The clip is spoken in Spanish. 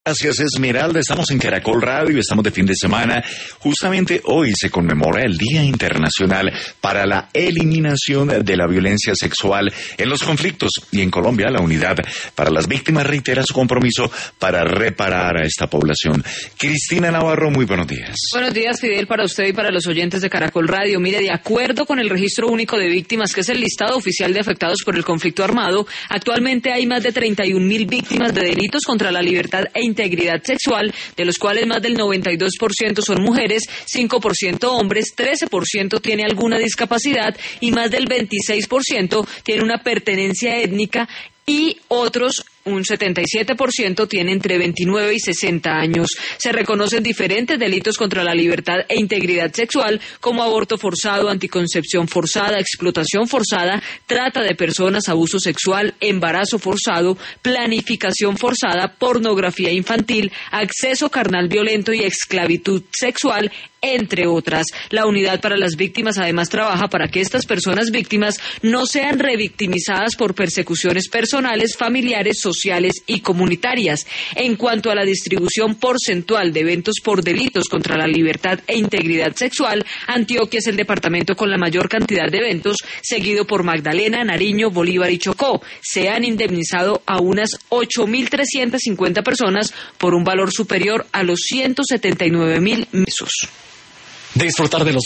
Gracias, Esmeralda. Estamos en Caracol Radio, estamos de fin de semana. Justamente hoy se conmemora el Día Internacional para la Eliminación de la Violencia Sexual en los Conflictos. Y en Colombia, la Unidad para las Víctimas reitera su compromiso para reparar a esta población. Cristina Navarro, muy buenos días. Buenos días, Fidel, para usted y para los oyentes de Caracol Radio. Mire, de acuerdo con el Registro Único de Víctimas, que es el listado oficial de afectados por el conflicto armado, actualmente hay más de 31.000 víctimas de delitos contra la libertad e integridad sexual, de los cuales más del 92% son mujeres, 5% hombres, 13% tiene alguna discapacidad y más del 26% tiene una pertenencia étnica y otros un 77% tiene entre 29 y 60 años. Se reconocen diferentes delitos contra la libertad e integridad sexual como aborto forzado, anticoncepción forzada, explotación forzada, trata de personas, abuso sexual, embarazo forzado, planificación forzada, pornografía infantil, acceso carnal violento y esclavitud sexual, entre otras. La Unidad para las Víctimas además trabaja para que estas personas víctimas no sean revictimizadas por persecuciones personales, familiares, sociales y comunitarias. En cuanto a la distribución porcentual de eventos por delitos contra la libertad e integridad sexual, Antioquia es el departamento con la mayor cantidad de eventos, seguido por Magdalena, Nariño, Bolívar y Chocó. Se han indemnizado a unas 8.350 personas por un valor superior a los 179.000 pesos. Disfrutar de los